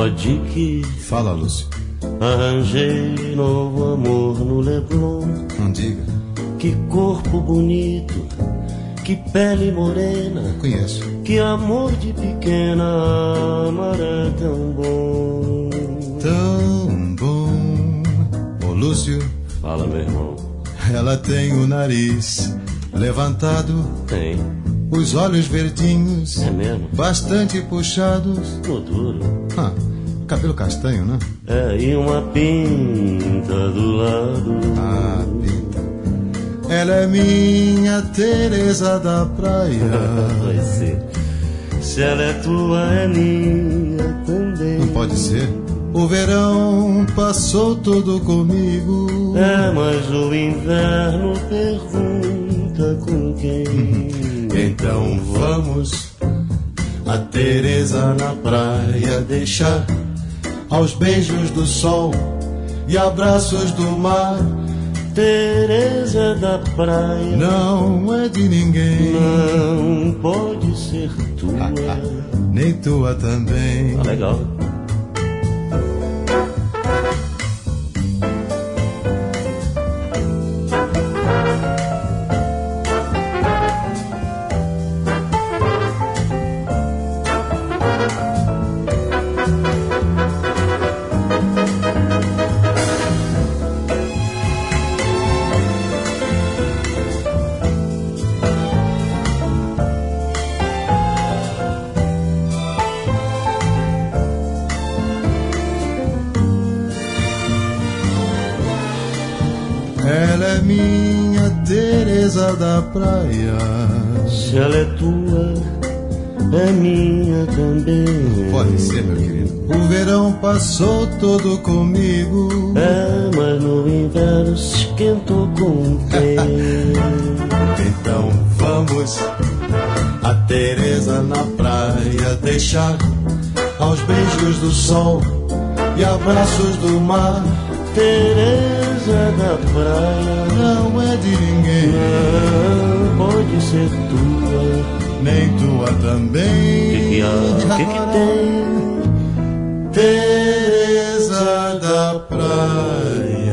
Pode que... Fala, Lúcio. Arranjei novo amor no Leblon. Não diga. Que corpo bonito, que pele morena. Conheço. Que amor de pequena, amar é tão bom. Tão bom. Ô, Lúcio. Fala, meu irmão. Ela tem o nariz levantado. Tem. Os olhos verdinhos. É mesmo? Bastante puxados. Tô duro. Cabelo castanho, né? É, e uma pinta do lado. Ah, pinta. Ela é minha Teresa da praia. Vai ser. Se ela é tua, é minha também. Não pode ser. O verão passou todo comigo. É, mas o inverno pergunta com quem. Então vamos a Teresa na praia deixar aos beijos do sol e abraços do mar. Teresa da praia não é de ninguém. Não pode ser tua. Nem tua também. Tá legal. Ela é minha Teresa da praia. Se ela é tua, é minha também. Pode ser, meu querido. O verão passou todo comigo. É, mas no inverno se esquentou com quem? Então vamos a Teresa na praia deixar aos beijos do sol e abraços do mar. Teresa da praia não é de ninguém. Não pode ser tua, nem tua também. Que tem? Teresa da praia.